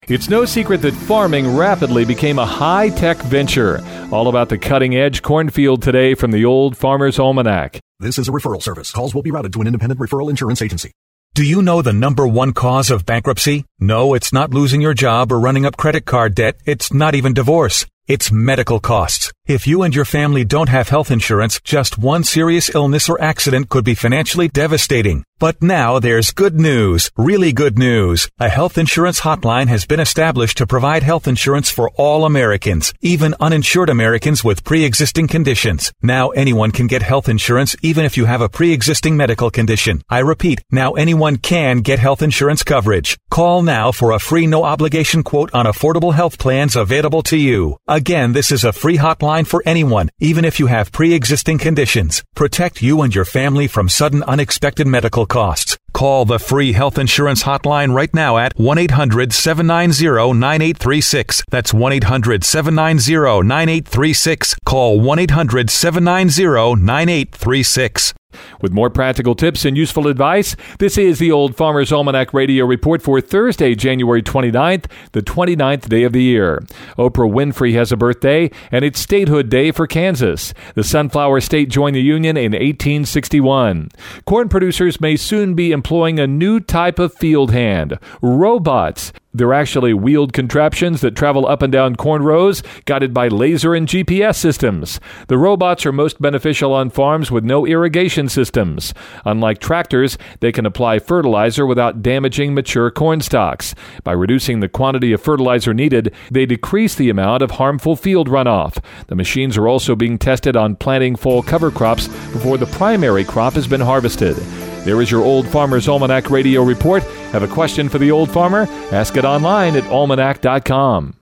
It's no secret that farming rapidly became a high-tech venture. All about the cutting-edge cornfield today from the Old Farmer's Almanac. This is a referral service. Calls will be routed to an independent referral insurance agency. Do you know the number one cause of bankruptcy? No, it's not losing your job or running up credit card debt. It's not even divorce. It's medical costs. If you and your family don't have health insurance, just one serious illness or accident could be financially devastating. But now there's good news, really good news. A health insurance hotline has been established to provide health insurance for all Americans, even uninsured Americans with pre-existing conditions. Now anyone can get health insurance even if you have a pre-existing medical condition. I repeat, now anyone can get health insurance coverage. Call now for a free no-obligation quote on affordable health plans available to you. Again, this is a free hotline for anyone, even if you have pre-existing conditions. Protect you and your family from sudden unexpected medical costs. Call the free health insurance hotline right now at 1-800-790-9836. That's 1-800-790-9836. Call 1-800-790-9836. With more practical tips and useful advice, this is the Old Farmer's Almanac Radio Report for Thursday, January 29th, the 29th day of the year. Oprah Winfrey has a birthday, and it's Statehood Day for Kansas. The Sunflower State joined the Union in 1861. Corn producers may soon be employing a new type of field hand, robots. They're actually wheeled contraptions that travel up and down corn rows, guided by laser and GPS systems. The robots are most beneficial on farms with no irrigation systems. Unlike tractors, they can apply fertilizer without damaging mature corn stalks. By reducing the quantity of fertilizer needed, they decrease the amount of harmful field runoff. The machines are also being tested on planting fall cover crops before the primary crop has been harvested. There is your Old Farmer's Almanac Radio Report. Have a question for the Old Farmer? Ask it online at almanac.com.